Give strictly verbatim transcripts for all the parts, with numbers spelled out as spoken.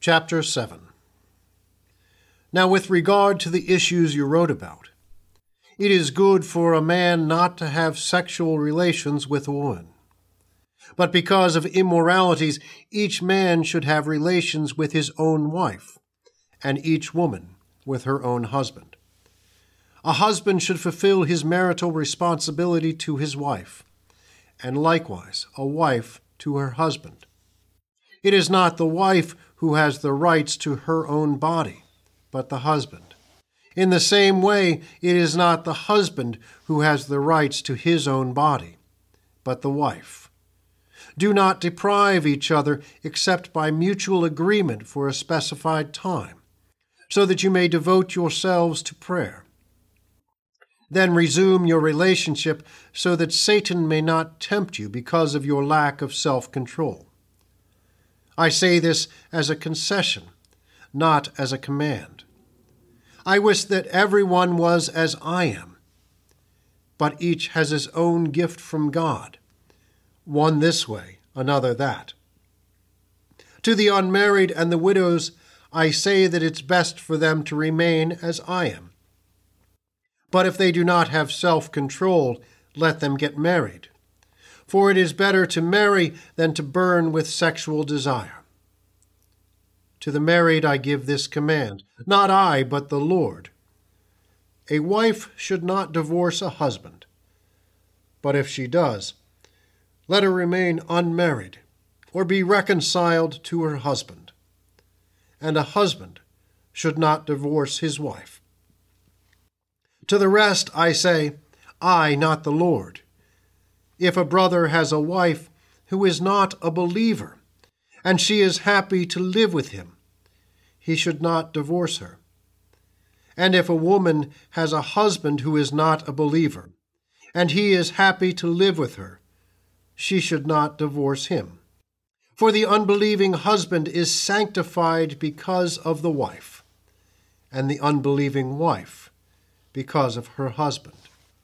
Chapter seven. Now with regard to the issues you wrote about, it is good for a man not to have sexual relations with a woman. But because of immoralities, each man should have relations with his own wife, and each woman with her own husband. A husband should fulfill his marital responsibility to his wife, and likewise a wife to her husband. It is not the wife who has the rights to her own body, but the husband. In the same way, it is not the husband who has the rights to his own body, but the wife. Do not deprive each other except by mutual agreement for a specified time, so that you may devote yourselves to prayer. Then resume your relationship so that Satan may not tempt you because of your lack of self-control. I say this as a concession, not as a command. I wish that everyone was as I am, but each has his own gift from God, one this way, another that. To the unmarried and the widows, I say that it's best for them to remain as I am. But if they do not have self-control, let them get married. For it is better to marry than to burn with sexual desire. To the married I give this command, not I, but the Lord. A wife should not divorce a husband, but if she does, let her remain unmarried, or be reconciled to her husband. And a husband should not divorce his wife. To the rest I say, I, not the Lord. If a brother has a wife who is not a believer, and she is happy to live with him, he should not divorce her. And if a woman has a husband who is not a believer, and he is happy to live with her, she should not divorce him. For the unbelieving husband is sanctified because of the wife, and the unbelieving wife because of her husband.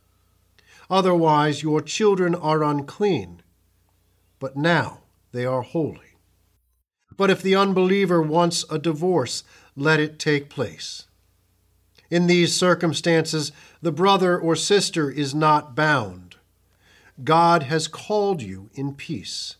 Otherwise your children are unclean, but now they are holy. But if the unbeliever wants a divorce, let it take place. In these circumstances, the brother or sister is not bound. God has called you in peace.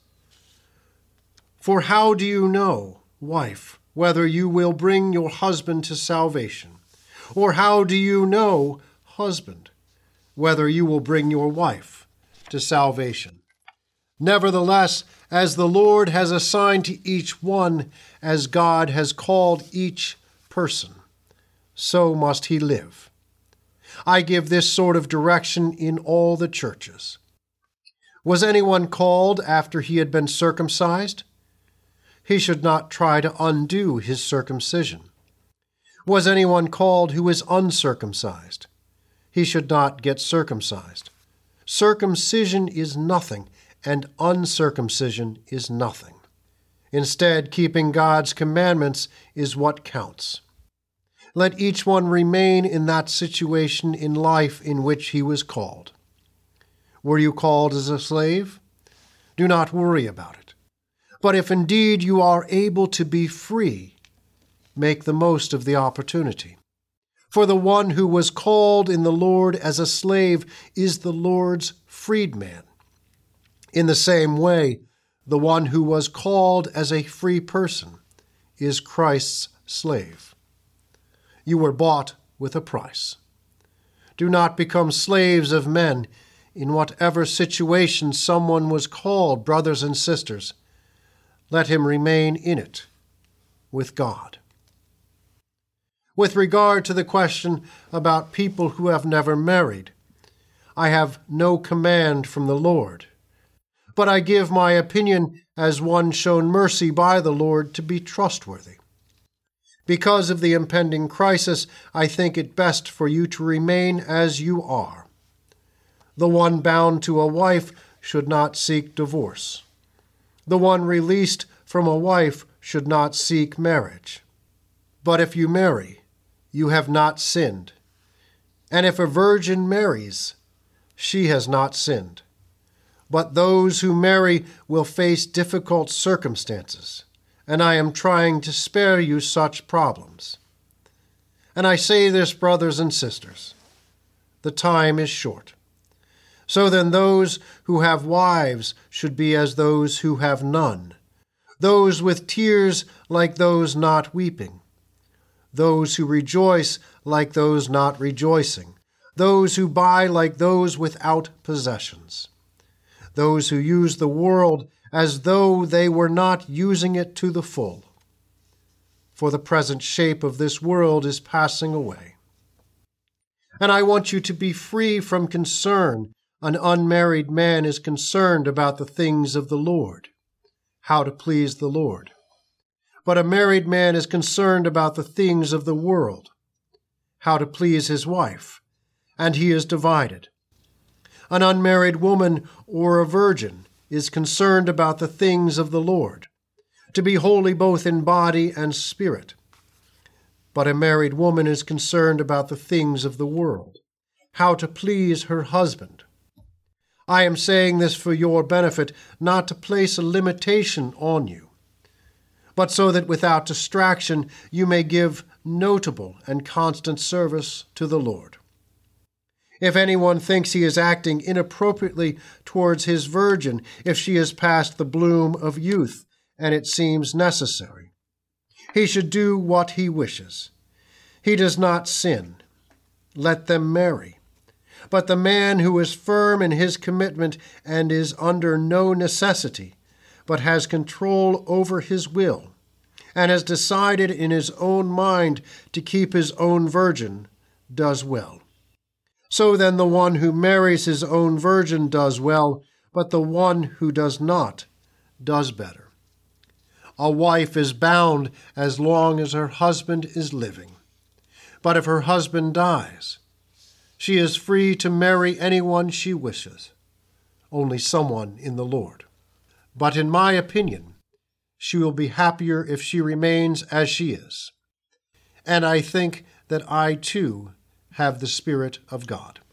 For how do you know, wife, whether you will bring your husband to salvation? Or how do you know, husband, whether you will bring your wife to salvation? Nevertheless, as the Lord has assigned to each one, as God has called each person, so must he live. I give this sort of direction in all the churches. Was anyone called after he had been circumcised? He should not try to undo his circumcision. Was anyone called who is uncircumcised? He should not get circumcised. Circumcision is nothing, and uncircumcision is nothing. Instead, keeping God's commandments is what counts. Let each one remain in that situation in life in which he was called. Were you called as a slave? Do not worry about it. But if indeed you are able to be free, make the most of the opportunity. For the one who was called in the Lord as a slave is the Lord's freedman. In the same way, the one who was called as a free person is Christ's slave. You were bought with a price. Do not become slaves of men. In whatever situation someone was called, brothers and sisters, let him remain in it with God. With regard to the question about people who have never married, I have no command from the Lord, but I give my opinion as one shown mercy by the Lord to be trustworthy. Because of the impending crisis, I think it best for you to remain as you are. The one bound to a wife should not seek divorce. The one released from a wife should not seek marriage. But if you marry, you have not sinned. And if a virgin marries, she has not sinned. But those who marry will face difficult circumstances, and I am trying to spare you such problems. And I say this, brothers and sisters, the time is short. So then those who have wives should be as those who have none, those with tears like those not weeping, those who rejoice like those not rejoicing, those who buy like those without possessions, those who use the world as though they were not using it to the full. For the present shape of this world is passing away. And I want you to be free from concern. An unmarried man is concerned about the things of the Lord, how to please the Lord. But a married man is concerned about the things of the world, how to please his wife, and he is divided. An unmarried woman or a virgin is concerned about the things of the Lord, to be holy both in body and spirit. But a married woman is concerned about the things of the world, how to please her husband. I am saying this for your benefit, not to place a limitation on you, but so that without distraction you may give notable and constant service to the Lord. If anyone thinks he is acting inappropriately towards his virgin, if she is past the bloom of youth, and it seems necessary, he should do what he wishes. He does not sin. Let them marry. But the man who is firm in his commitment and is under no necessity, but has control over his will, and has decided in his own mind to keep his own virgin, does well. So then the one who marries his own virgin does well, but the one who does not does better. A wife is bound as long as her husband is living. But if her husband dies, she is free to marry anyone she wishes, only someone in the Lord. But in my opinion, she will be happier if she remains as she is. And I think that I too have the Spirit of God.